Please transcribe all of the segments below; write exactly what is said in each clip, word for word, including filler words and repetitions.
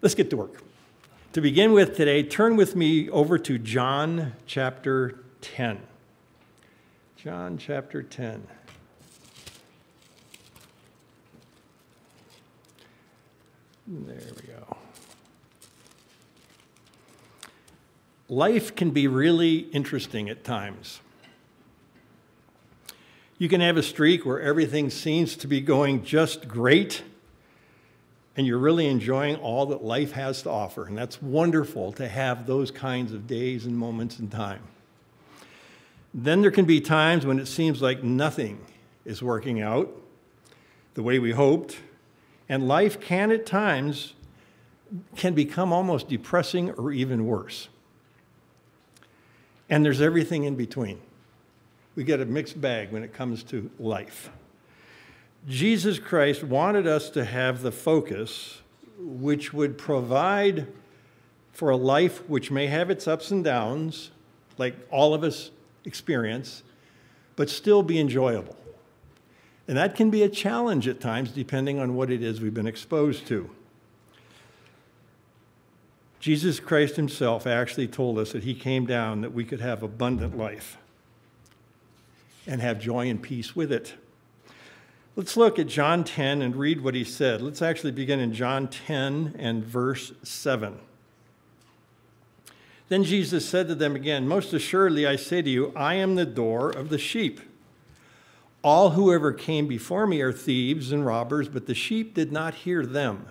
Let's get to work. To begin with today, turn with me over to John chapter ten. John chapter ten. There we go. Life can be really interesting at times. You can have a streak where everything seems to be going just great, and you're really enjoying all that life has to offer. And that's wonderful to have those kinds of days and moments in time. Then there can be times when it seems like nothing is working out the way we hoped, and life can at times can become almost depressing or even worse. And there's everything in between. We get a mixed bag when it comes to life. Jesus Christ wanted us to have the focus which would provide for a life which may have its ups and downs, like all of us experience, but still be enjoyable. And that can be a challenge at times, depending on what it is we've been exposed to. Jesus Christ himself actually told us that he came down that we could have abundant life and have joy and peace with it. Let's look at John ten and read what he said. Let's actually begin in John ten and verse seven. Then Jesus said to them again, "Most assuredly I say to you, I am the door of the sheep. All who ever came before me are thieves and robbers, but the sheep did not hear them.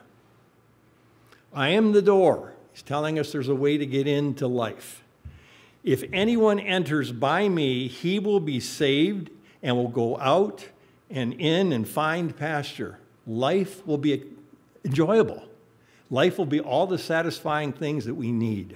I am the door." He's telling us there's a way to get into life. "If anyone enters by me, he will be saved and will go out and in and find pasture." Life will be enjoyable. Life will be all the satisfying things that we need.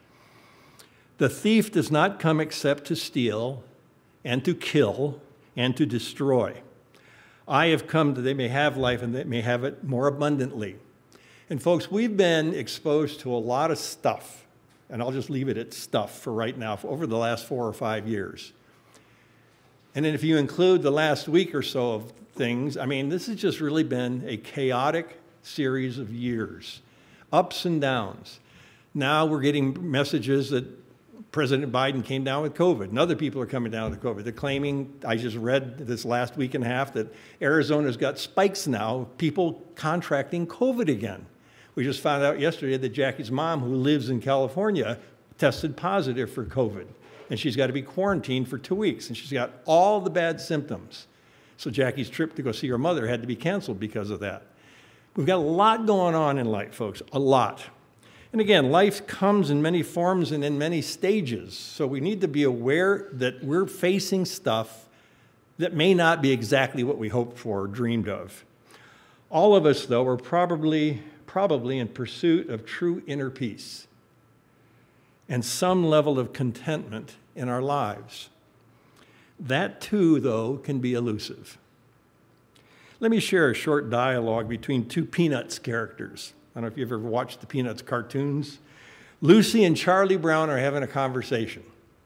"The thief does not come except to steal and to kill and to destroy. I have come that they may have life and they may have it more abundantly." And folks, we've been exposed to a lot of stuff, and I'll just leave it at stuff for right now, for over the last four or five years. And then if you include the last week or so of things, I mean, this has just really been a chaotic series of years, ups and downs. Now we're getting messages that President Biden came down with COVID, and other people are coming down with COVID. They're claiming, I just read this last week and a half, that Arizona's got spikes now, of people contracting COVID again. We just found out yesterday that Jackie's mom, who lives in California, tested positive for COVID. And she's got to be quarantined for two weeks. And she's got all the bad symptoms. So Jackie's trip to go see her mother had to be canceled because of that. We've got a lot going on in life, folks, a lot. And again, life comes in many forms and in many stages. So we need to be aware that we're facing stuff that may not be exactly what we hoped for or dreamed of. All of us, though, are probably, probably in pursuit of true inner peace and some level of contentment in our lives. That too, though, can be elusive. Let me share a short dialogue between two Peanuts characters. I don't know if you've ever watched the Peanuts cartoons. Lucy and Charlie Brown are having a conversation.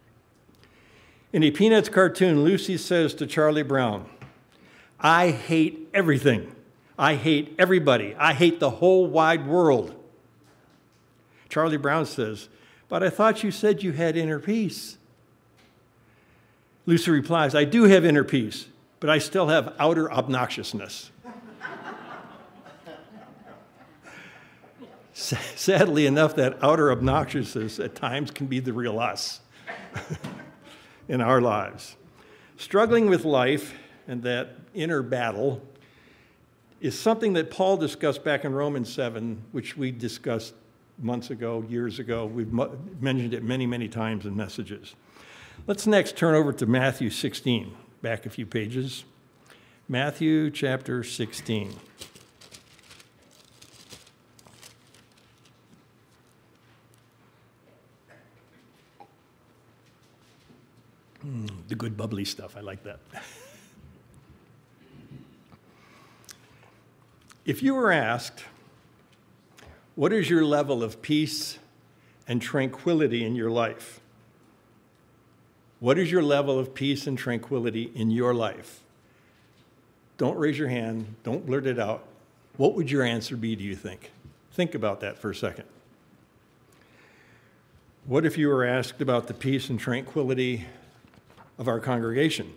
In a Peanuts cartoon, Lucy says to Charlie Brown, "I hate everything. I hate everybody. I hate the whole wide world." Charlie Brown says, "But I thought you said you had inner peace." Lucy replies, "I do have inner peace, but I still have outer obnoxiousness." Sadly enough, that outer obnoxiousness at times can be the real us in our lives. Struggling with life and that inner battle is something that Paul discussed back in Romans seven, which we discussed months ago, years ago. We've mentioned it many, many times in messages. Let's next turn over to Matthew sixteen, back a few pages. Matthew chapter sixteen. Mm, the good bubbly stuff, I like that. If you were asked, what is your level of peace and tranquility in your life? What is your level of peace and tranquility in your life? Don't raise your hand. Don't blurt it out. What would your answer be, do you think? Think about that for a second. What if you were asked about the peace and tranquility of our congregation?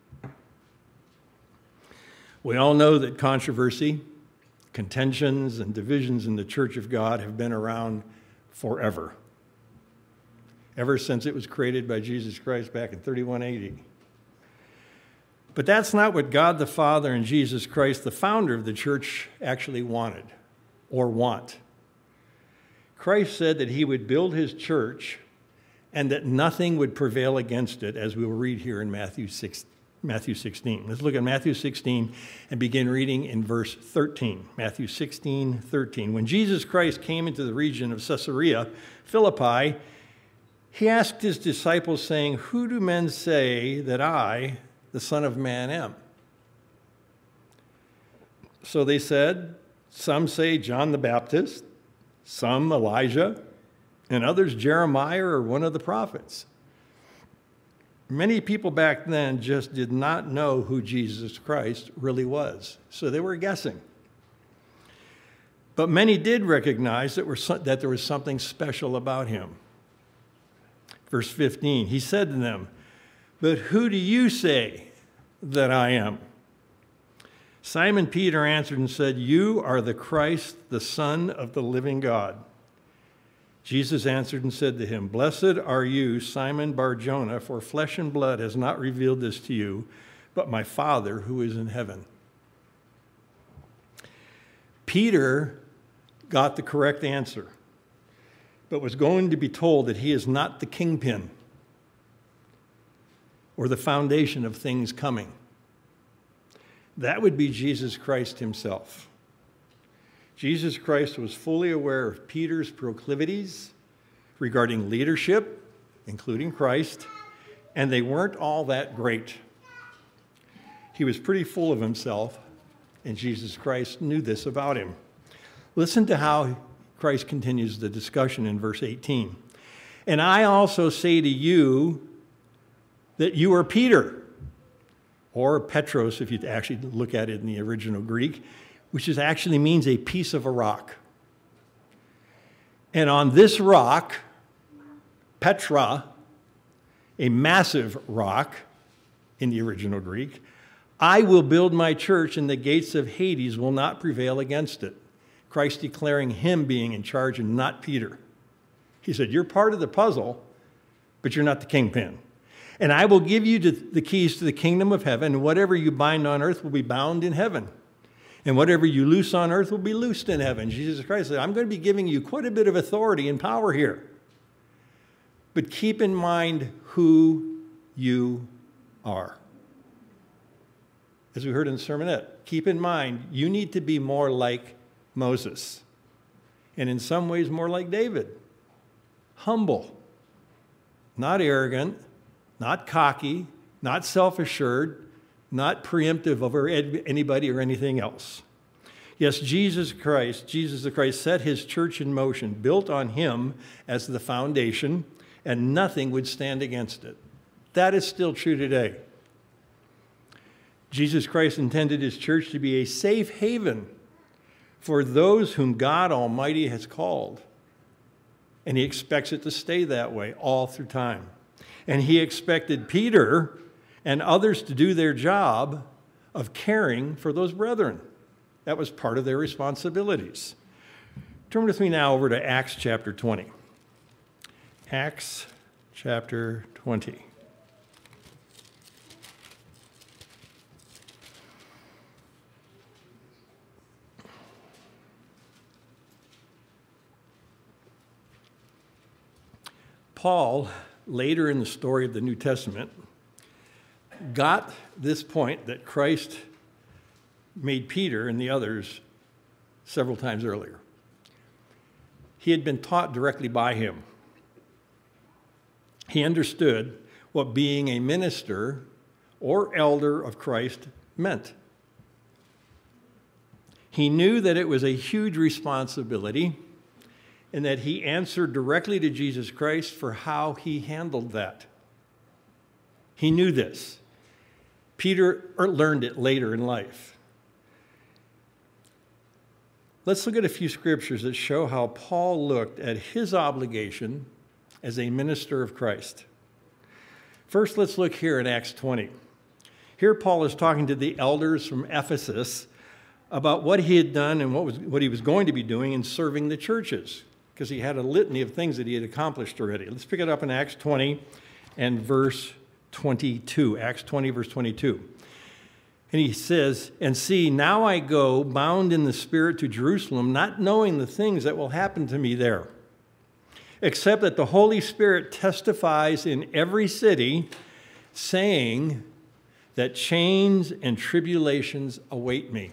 We all know that controversy, contentions, and divisions in the Church of God have been around forever, ever since it was created by Jesus Christ back in thirty-one A D. But that's not what God the Father and Jesus Christ, the founder of the church, actually wanted or want. Christ said that he would build his church and that nothing would prevail against it, as we will read here in Matthew six, Matthew sixteen. Let's look at Matthew sixteen and begin reading in verse thirteen. Matthew sixteen, thirteen. When Jesus Christ came into the region of Caesarea Philippi, he asked his disciples, saying, "Who do men say that I, the Son of Man, am?" So they said, "Some say John the Baptist, some Elijah, and others Jeremiah or one of the prophets." Many people back then just did not know who Jesus Christ really was, so they were guessing. But many did recognize that, were so, that there was something special about him. Verse fifteen, he said to them, "But who do you say that I am?" Simon Peter answered and said, "You are the Christ, the Son of the living God." Jesus answered and said to him, "Blessed are you, Simon Bar-Jonah, for flesh and blood has not revealed this to you, but my Father who is in heaven." Peter got the correct answer, but was going to be told that he is not the kingpin or the foundation of things coming. That would be Jesus Christ himself. Jesus Christ was fully aware of Peter's proclivities regarding leadership, including Christ, and they weren't all that great. He was pretty full of himself, and Jesus Christ knew this about him. Listen to how Christ continues the discussion in verse eighteen. "And I also say to you that you are Peter," or Petros, if you actually look at it in the original Greek, which is actually means a piece of a rock. "And on this rock," Petra, a massive rock in the original Greek, "I will build my church, and the gates of Hades will not prevail against it." Christ declaring him being in charge and not Peter. He said, "You're part of the puzzle, but you're not the kingpin. And I will give you the keys to the kingdom of heaven, and whatever you bind on earth will be bound in heaven. And whatever you loose on earth will be loosed in heaven." Jesus Christ said, "I'm going to be giving you quite a bit of authority and power here. But keep in mind who you are." As we heard in the sermonette, keep in mind you need to be more like Moses. And in some ways more like David. Humble. Not arrogant. Not cocky. Not self-assured. Not preemptive over anybody or anything else. Yes, Jesus Christ, Jesus the Christ set his church in motion, built on him as the foundation, and nothing would stand against it. That is still true today. Jesus Christ intended his church to be a safe haven for those whom God Almighty has called. And he expects it to stay that way all through time. And he expected Peter and others to do their job of caring for those brethren. That was part of their responsibilities. Turn with me now over to Acts chapter twenty. Acts chapter twenty. Paul, later in the story of the New Testament, got this point that Christ made Peter and the others several times earlier. He had been taught directly by him. He understood what being a minister or elder of Christ meant. He knew that it was a huge responsibility and that he answered directly to Jesus Christ for how he handled that. He knew this. Peter learned it later in life. Let's look at a few scriptures that show how Paul looked at his obligation as a minister of Christ. First, let's look here in Acts twenty. Here Paul is talking to the elders from Ephesus about what he had done and what, was, what he was going to be doing in serving the churches, because he had a litany of things that he had accomplished already. Let's pick it up in Acts twenty and verse twenty-two. Acts twenty, verse twenty-two. And he says, "And see, now I go bound in the Spirit to Jerusalem, not knowing the things that will happen to me there, except that the Holy Spirit testifies in every city, saying that chains and tribulations await me."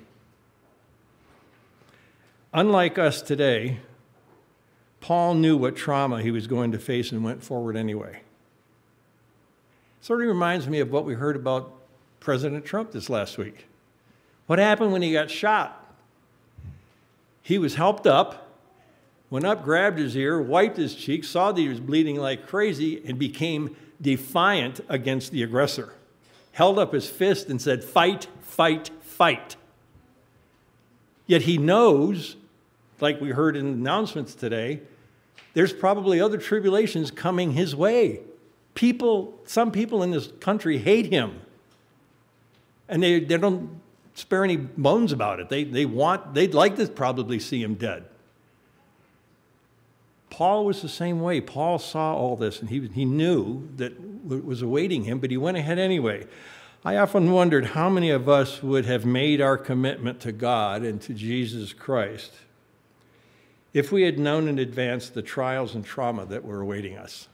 Unlike us today, Paul knew what trauma he was going to face and went forward anyway. Sort of reminds me of what we heard about President Trump this last week. What happened when he got shot? He was helped up, went up, grabbed his ear, wiped his cheek, saw that he was bleeding like crazy, and became defiant against the aggressor. Held up his fist and said, "Fight, fight, fight." Yet he knows, like we heard in the announcements today, there's probably other tribulations coming his way. People, some people in this country hate him. And they, they don't spare any bones about it. They, they want, they'd like to probably see him dead. Paul was the same way. Paul saw all this, and he, he knew that it was awaiting him, but he went ahead anyway. I often wondered how many of us would have made our commitment to God and to Jesus Christ if we had known in advance the trials and trauma that were awaiting us.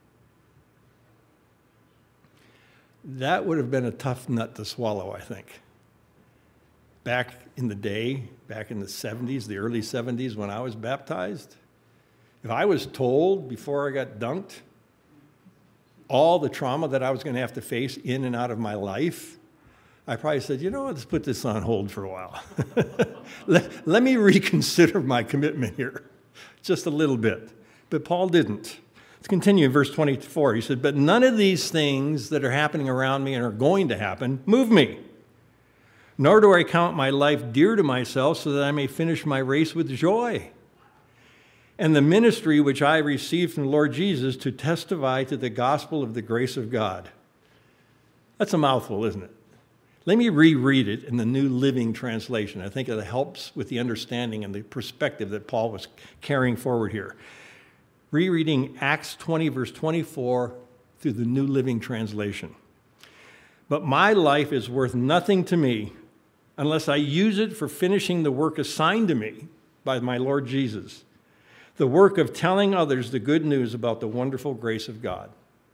That would have been a tough nut to swallow, I think. Back in the day, back in the seventies, the early seventies, when I was baptized, if I was told before I got dunked all the trauma that I was going to have to face in and out of my life, I probably said, you know what, let's put this on hold for a while. let, let me reconsider my commitment here, just a little bit. But Paul didn't. Let's continue in verse twenty-four. He said, "But none of these things that are happening around me and are going to happen move me. Nor do I count my life dear to myself so that I may finish my race with joy. And the ministry which I received from the Lord Jesus to testify to the gospel of the grace of God." That's a mouthful, isn't it? Let me reread it in the New Living Translation. I think it helps with the understanding and the perspective that Paul was carrying forward here. Rereading Acts twenty, verse twenty-four through the New Living Translation. "But my life is worth nothing to me unless I use it for finishing the work assigned to me by my Lord Jesus, the work of telling others the good news about the wonderful grace of God."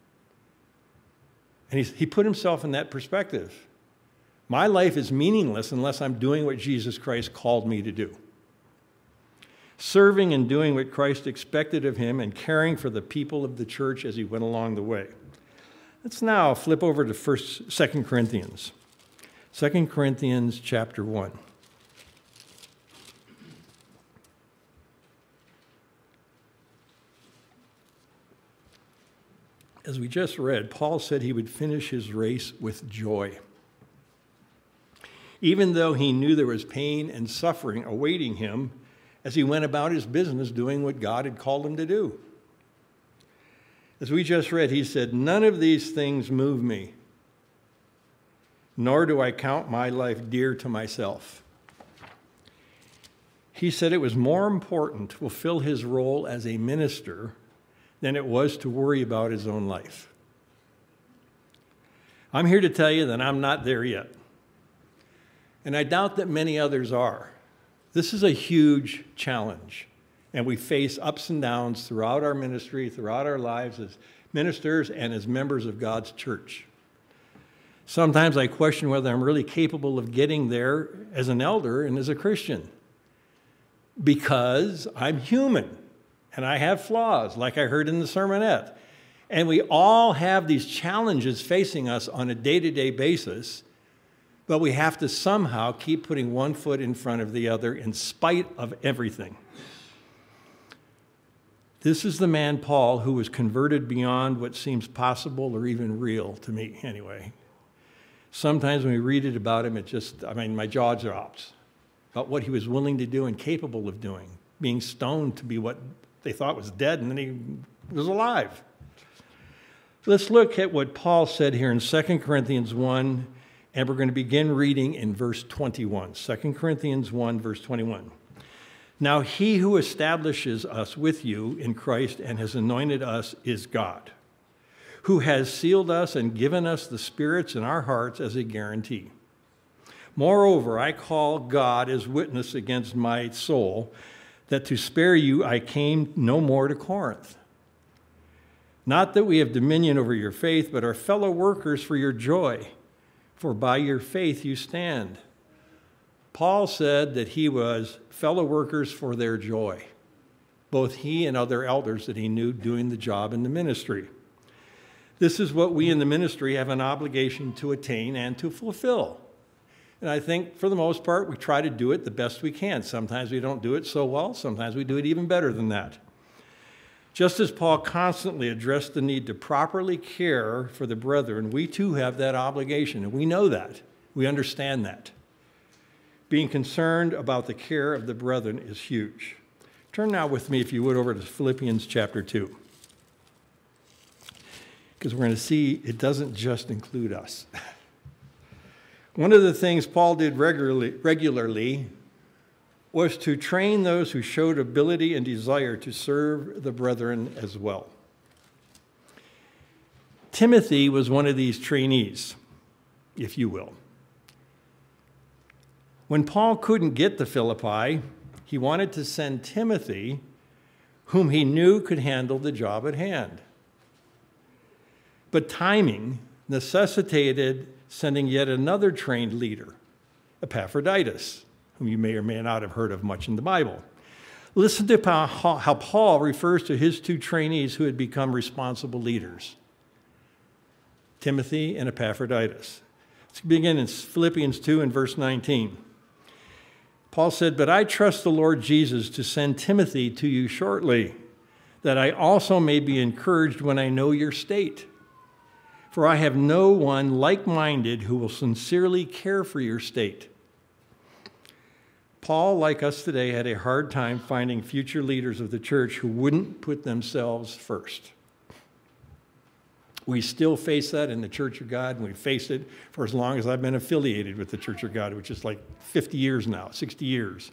And he, he put himself in that perspective. My life is meaningless unless I'm doing what Jesus Christ called me to do. Serving and doing what Christ expected of him and caring for the people of the church as he went along the way. Let's now flip over to First, Second Corinthians. Second Corinthians chapter one. As we just read, Paul said he would finish his race with joy. Even though he knew there was pain and suffering awaiting him as he went about his business doing what God had called him to do. As we just read, he said, "None of these things move me, nor do I count my life dear to myself." He said it was more important to fulfill his role as a minister than it was to worry about his own life. I'm here to tell you that I'm not there yet. And I doubt that many others are. This is a huge challenge. And we face ups and downs throughout our ministry, throughout our lives as ministers and as members of God's church. Sometimes I question whether I'm really capable of getting there as an elder and as a Christian, because I'm human and I have flaws, like I heard in the sermonette. And we all have these challenges facing us on a day-to-day basis, but we have to somehow keep putting one foot in front of the other in spite of everything. This is the man, Paul, who was converted beyond what seems possible or even real to me, anyway. Sometimes when we read it about him, it just, I mean, my jaw drops. about what he was willing to do and capable of doing, being stoned to be what they thought was dead, and then he was alive. Let's look at what Paul said here in Second Corinthians one, and we're going to begin reading in verse twenty-one. Second Corinthians one, verse twenty-one. Now he who establishes us with you in Christ and has anointed us is God, who has sealed us and given us the spirits in our hearts as a guarantee. Moreover, I call God as witness against my soul that to spare you I came no more to Corinth. Not that we have dominion over your faith, but are fellow workers for your joy, for by your faith you stand. Paul said that he was fellow workers for their joy, both he and other elders that he knew doing the job in the ministry. This is what we in the ministry have an obligation to attain and to fulfill. And I think for the most part, we try to do it the best we can. Sometimes we don't do it so well. Sometimes we do it even better than that. Just as Paul constantly addressed the need to properly care for the brethren, we too have that obligation, and we know that. We understand that. Being concerned about the care of the brethren is huge. Turn now with me, if you would, over to Philippians chapter two. Because we're going to see it doesn't just include us. One of the things Paul did regularly, regularly was to train those who showed ability and desire to serve the brethren as well. Timothy was one of these trainees, if you will. When Paul couldn't get to Philippi, he wanted to send Timothy, whom he knew could handle the job at hand. But timing necessitated sending yet another trained leader, Epaphroditus, whom you may or may not have heard of much in the Bible. Listen to how Paul refers to his two trainees who had become responsible leaders, Timothy and Epaphroditus. Let's begin in Philippians two and verse nineteen. Paul said, "But I trust the Lord Jesus to send Timothy to you shortly, that I also may be encouraged when I know your state. For I have no one like-minded who will sincerely care for your state." Paul, like us today, had a hard time finding future leaders of the church who wouldn't put themselves first. We still face that in the Church of God, and we've faced it for as long as I've been affiliated with the Church of God, which is like fifty years now, sixty years.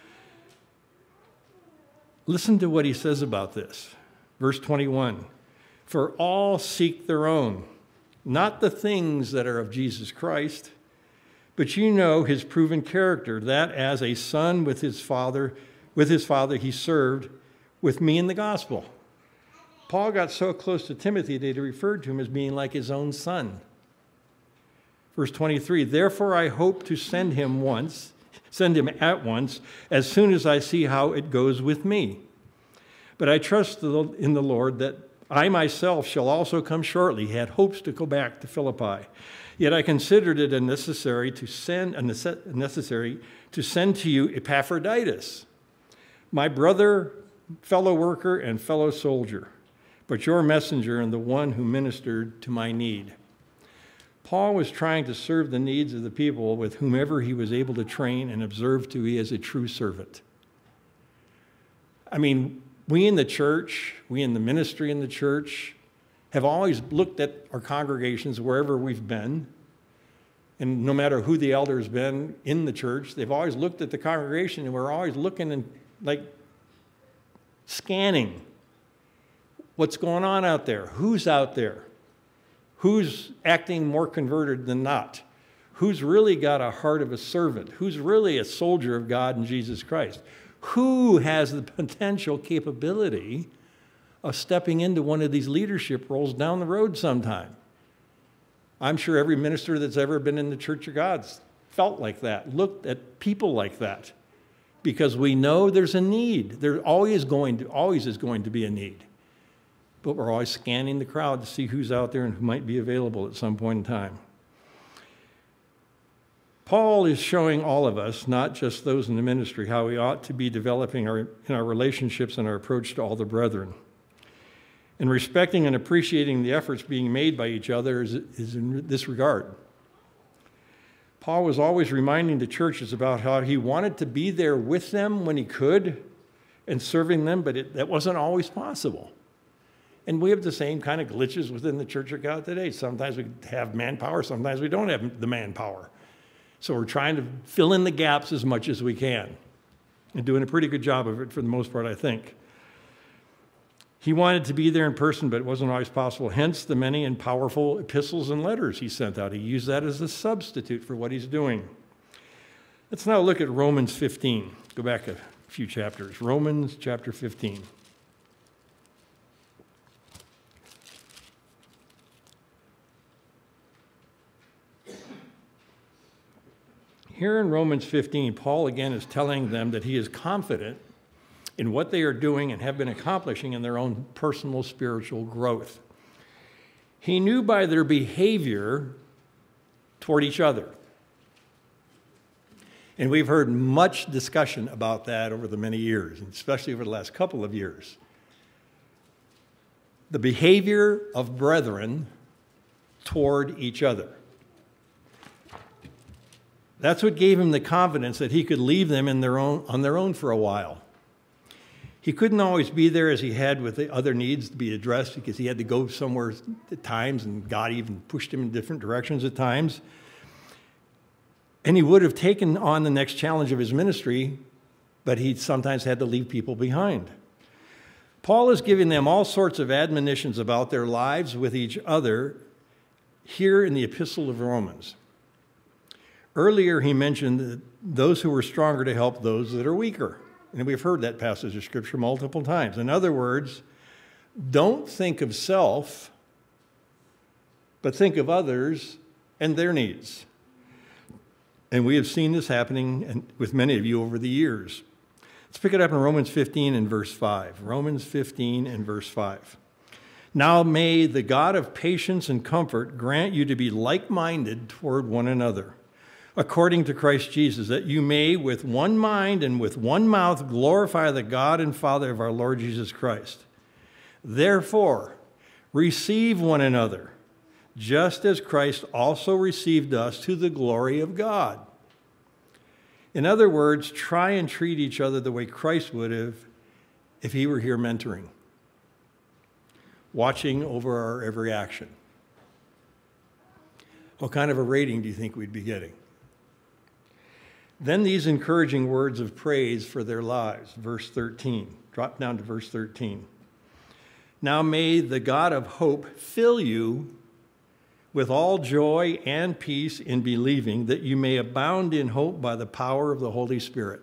Listen to what he says about this. Verse twenty-one, "For all seek their own, not the things that are of Jesus Christ, but you know his proven character, that as a son with his father, with his father he served with me in the gospel." Paul got so close to Timothy that he referred to him as being like his own son. Verse twenty-three, "Therefore I hope to send him once, send him at once, as soon as I see how it goes with me. But I trust in the Lord that I myself shall also come shortly." He had hopes to go back to Philippi. "Yet I considered it a necessary to send a necessary to send to you Epaphroditus, my brother, fellow worker, and fellow soldier, but your messenger and the one who ministered to my need." Paul was trying to serve the needs of the people with whomever he was able to train and observe to be as a true servant. I mean, we in the church, we in the ministry in the church, have always looked at our congregations wherever we've been, and no matter who the elder's been in the church, they've always looked at the congregation, and we're always looking and like scanning what's going on out there, who's out there, who's acting more converted than not, who's really got a heart of a servant, who's really a soldier of God and Jesus Christ, who has the potential capability of stepping into one of these leadership roles down the road sometime. I'm sure every minister that's ever been in the Church of God's felt like that, looked at people like that, because we know there's a need. There always going to, always is going to be a need. But we're always scanning the crowd to see who's out there and who might be available at some point in time. Paul is showing all of us, not just those in the ministry, how we ought to be developing our, in our relationships and our approach to all the brethren. And respecting and appreciating the efforts being made by each other is, is in this regard. Paul was always reminding the churches about how he wanted to be there with them when he could and serving them, but it, that wasn't always possible. And we have the same kind of glitches within the Church of God today. Sometimes we have manpower, sometimes we don't have the manpower. So we're trying to fill in the gaps as much as we can and doing a pretty good job of it for the most part, I think. He wanted to be there in person, but it wasn't always possible. Hence the many and powerful epistles and letters he sent out. He used that as a substitute for what he's doing. Let's now look at Romans fifteen. Go back a few chapters. Romans chapter fifteen. Here in Romans fifteen, Paul again is telling them that he is confident in what they are doing and have been accomplishing in their own personal spiritual growth. He knew by their behavior toward each other. And we've heard much discussion about that over the many years, and especially over the last couple of years. The behavior of brethren toward each other. That's what gave him the confidence that he could leave them in their own, on their own for a while. He couldn't always be there as he had with the other needs to be addressed because he had to go somewhere at times, and God even pushed him in different directions at times. And he would have taken on the next challenge of his ministry, but he sometimes had to leave people behind. Paul is giving them all sorts of admonitions about their lives with each other here in the Epistle of Romans. Earlier, he mentioned that those who are stronger to help those that are weaker. And we've heard that passage of Scripture multiple times. In other words, don't think of self, but think of others and their needs. And we have seen this happening with many of you over the years. Let's pick it up in Romans fifteen and verse five. Romans fifteen and verse five. Now may the God of patience and comfort grant you to be like-minded toward one another, according to Christ Jesus, that you may with one mind and with one mouth glorify the God and Father of our Lord Jesus Christ. Therefore, receive one another, just as Christ also received us to the glory of God. In other words, try and treat each other the way Christ would have if he were here mentoring, watching over our every action. What kind of a rating do you think we'd be getting? Then these encouraging words of praise for their lives. Verse thirteen. Drop down to verse thirteen. Now may the God of hope fill you with all joy and peace in believing, that you may abound in hope by the power of the Holy Spirit.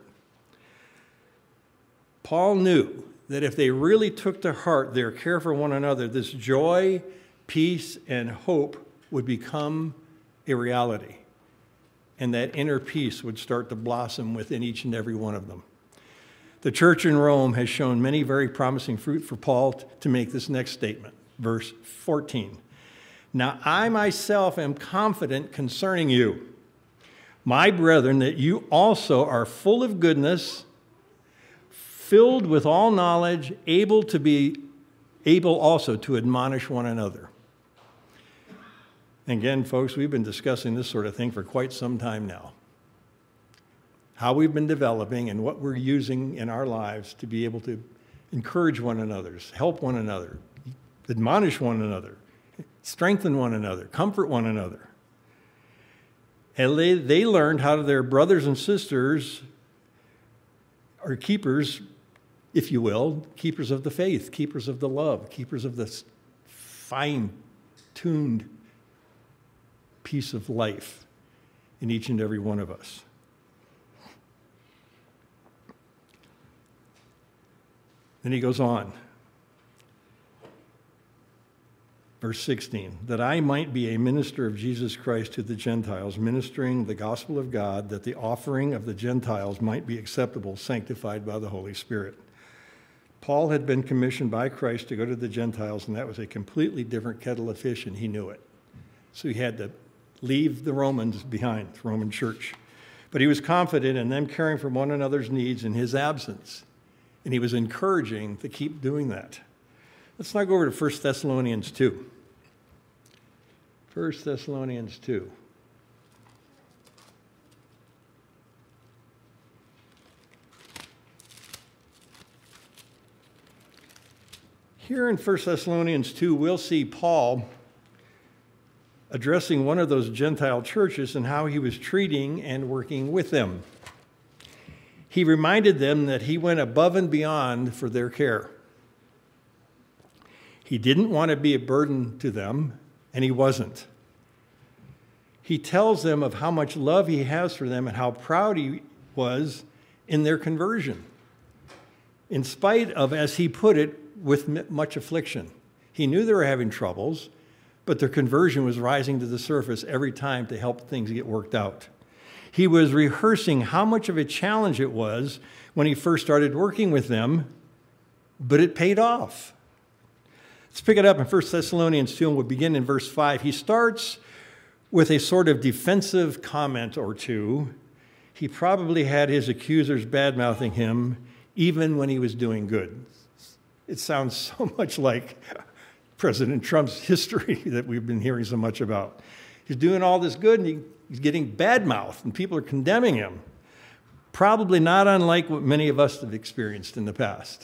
Paul knew that if they really took to heart their care for one another, this joy, peace, and hope would become a reality. And that inner peace would start to blossom within each and every one of them. The church in Rome has shown many very promising fruit for Paul to make this next statement, verse fourteen. Now I myself am confident concerning you, my brethren, that you also are full of goodness, filled with all knowledge, able to be able also to admonish one another. Again, folks, we've been discussing this sort of thing for quite some time now. How we've been developing and what we're using in our lives to be able to encourage one another, help one another, admonish one another, strengthen one another, comfort one another. And they, they learned how their brothers and sisters are keepers, if you will, keepers of the faith, keepers of the love, keepers of the fine-tuned piece of life in each and every one of us. Then he goes on. Verse sixteen, that I might be a minister of Jesus Christ to the Gentiles, ministering the gospel of God, that the offering of the Gentiles might be acceptable, sanctified by the Holy Spirit. Paul had been commissioned by Christ to go to the Gentiles, and that was a completely different kettle of fish, and he knew it. So he had to leave the Romans behind, the Roman church. But he was confident in them caring for one another's needs in his absence, and he was encouraging to keep doing that. Let's now go over to First Thessalonians two. First Thessalonians two. Here in First Thessalonians two, we'll see Paul addressing one of those Gentile churches and how he was treating and working with them. He reminded them that he went above and beyond for their care. He didn't want to be a burden to them, and he wasn't. He tells them of how much love he has for them and how proud he was in their conversion, in spite of, as he put it, with much affliction. He knew they were having troubles, but their conversion was rising to the surface every time to help things get worked out. He was rehearsing how much of a challenge it was when he first started working with them, but it paid off. Let's pick it up in First Thessalonians two, and we'll begin in verse five. He starts with a sort of defensive comment or two. He probably had his accusers bad-mouthing him even when he was doing good. It sounds so much like President Trump's history that we've been hearing so much about. He's doing all this good, and he, he's getting bad-mouthed, and people are condemning him. Probably not unlike what many of us have experienced in the past.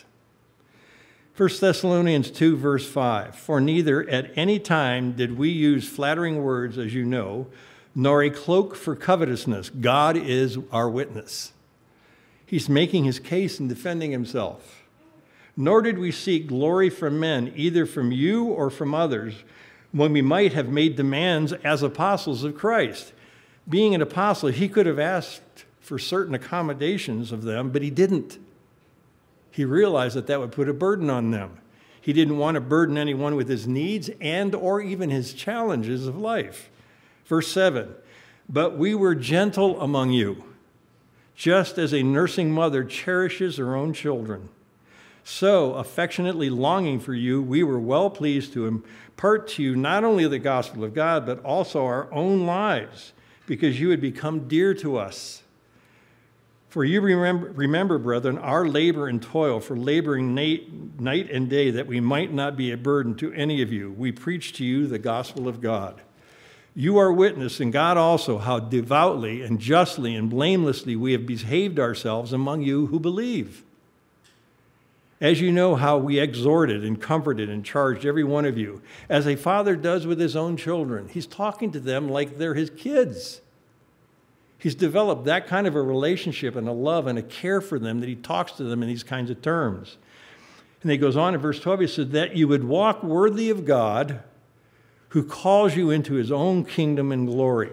First Thessalonians two, verse five, "For neither at any time did we use flattering words, as you know, nor a cloak for covetousness. God is our witness." He's making his case and defending himself. "Nor did we seek glory from men, either from you or from others, when we might have made demands as apostles of Christ." Being an apostle, he could have asked for certain accommodations of them, but he didn't. He realized that that would put a burden on them. He didn't want to burden anyone with his needs and or even his challenges of life. Verse seven, "But we were gentle among you, just as a nursing mother cherishes her own children. So, affectionately longing for you, we were well pleased to impart to you not only the gospel of God, but also our own lives, because you had become dear to us. For you remember, remember, brethren, our labor and toil for laboring night, night and day, that we might not be a burden to any of you. We preach to you the gospel of God. You are witness, and God also, how devoutly and justly and blamelessly we have behaved ourselves among you who believe. As you know how we exhorted and comforted and charged every one of you, as a father does with his own children." He's talking to them like they're his kids. He's developed that kind of a relationship and a love and a care for them that he talks to them in these kinds of terms. And he goes on in verse twelve, he said, "That you would walk worthy of God, who calls you into his own kingdom and glory."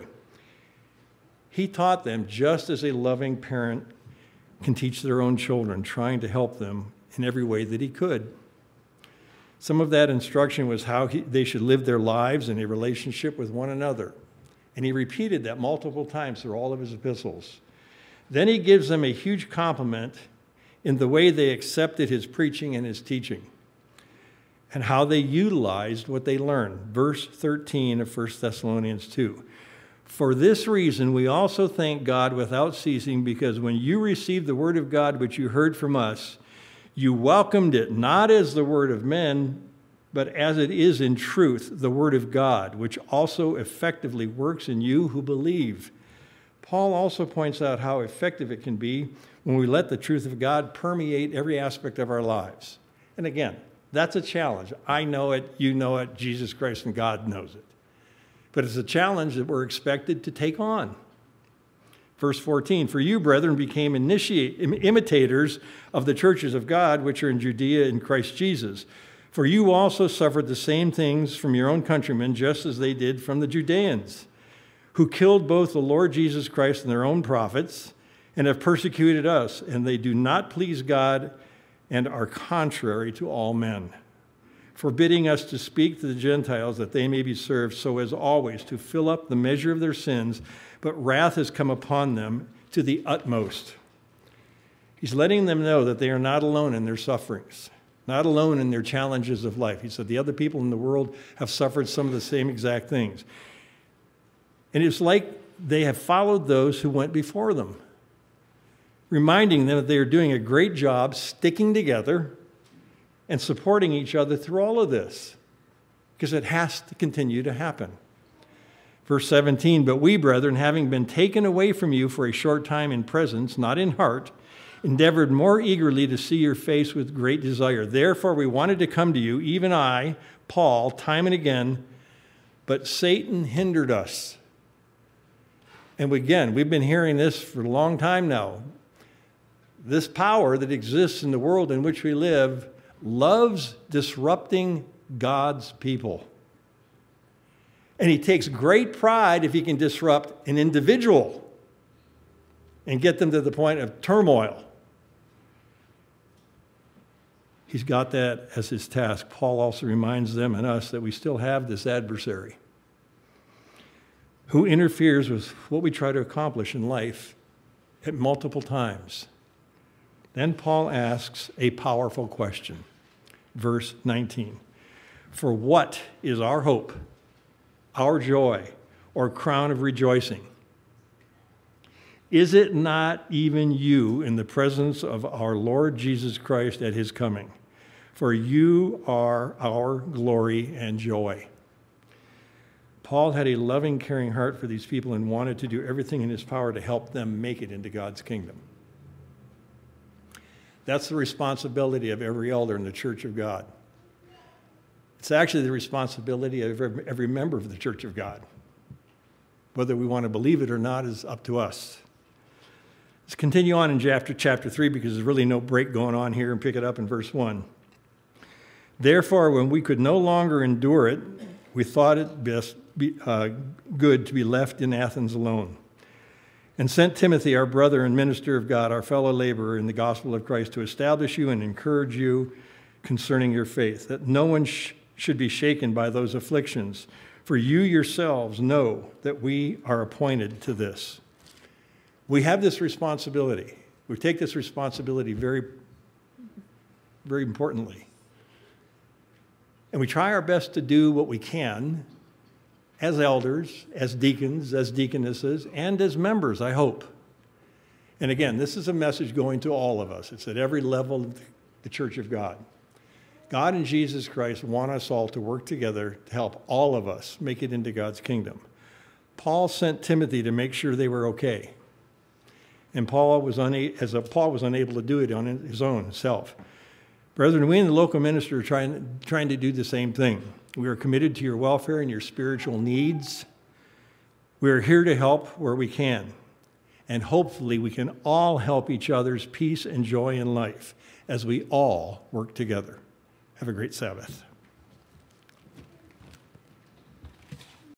He taught them just as a loving parent can teach their own children, trying to help them in every way that he could. Some of that instruction was how he, they should live their lives in a relationship with one another. And he repeated that multiple times through all of his epistles. Then he gives them a huge compliment in the way they accepted his preaching and his teaching, and how they utilized what they learned. Verse thirteen of First Thessalonians two. "For this reason we also thank God without ceasing, because when you received the word of God which you heard from us, you welcomed it not as the word of men, but as it is in truth, the word of God, which also effectively works in you who believe." Paul also points out how effective it can be when we let the truth of God permeate every aspect of our lives. And again, that's a challenge. I know it, you know it, Jesus Christ and God knows it. But it's a challenge that we're expected to take on. Verse fourteen, "For you, brethren, became initiate, imitators of the churches of God, which are in Judea in Christ Jesus. For you also suffered the same things from your own countrymen, just as they did from the Judeans, who killed both the Lord Jesus Christ and their own prophets, and have persecuted us, and they do not please God and are contrary to all men, forbidding us to speak to the Gentiles that they may be served, so as always to fill up the measure of their sins, but wrath has come upon them to the utmost." He's letting them know that they are not alone in their sufferings, not alone in their challenges of life. He said the other people in the world have suffered some of the same exact things. And it's like they have followed those who went before them, reminding them that they are doing a great job sticking together and supporting each other through all of this, because it has to continue to happen. Verse seventeen, "But we, brethren, having been taken away from you for a short time in presence, not in heart, endeavored more eagerly to see your face with great desire. Therefore, we wanted to come to you, even I, Paul, time and again, but Satan hindered us. And again, we've been hearing this for a long time now. This power that exists in the world in which we live loves disrupting God's people. And he takes great pride if he can disrupt an individual and get them to the point of turmoil. He's got that as his task. Paul also reminds them and us that we still have this adversary who interferes with what we try to accomplish in life at multiple times. Then Paul asks a powerful question. Verse nineteen. For what is our hope, our joy, or crown of rejoicing? Is it not even you in the presence of our Lord Jesus Christ at his coming? For you are our glory and joy. Paul had a loving, caring heart for these people and wanted to do everything in his power to help them make it into God's kingdom. That's the responsibility of every elder in the Church of God. It's actually the responsibility of every, every member of the Church of God. Whether we want to believe it or not is up to us. Let's continue on in chapter, chapter three because there's really no break going on here, and pick it up in verse one. Therefore, when we could no longer endure it, we thought it best be, uh, good to be left in Athens alone, and sent Timothy, our brother and minister of God, our fellow laborer in the gospel of Christ, to establish you and encourage you concerning your faith, that no one sh- should be shaken by those afflictions, for you yourselves know that we are appointed to this. We have this responsibility. We take this responsibility very, very importantly. And we try our best to do what we can as elders, as deacons, as deaconesses, and as members, I hope. And again, this is a message going to all of us. It's at every level of the Church of God. God and Jesus Christ want us all to work together to help all of us make it into God's kingdom. Paul sent Timothy to make sure they were okay. And Paul was, una- as a, Paul was unable to do it on his own self. Brethren, we in the local ministry are trying, trying to do the same thing. We are committed to your welfare and your spiritual needs. We are here to help where we can. And hopefully we can all help each other's peace and joy in life as we all work together. Have a great Sabbath.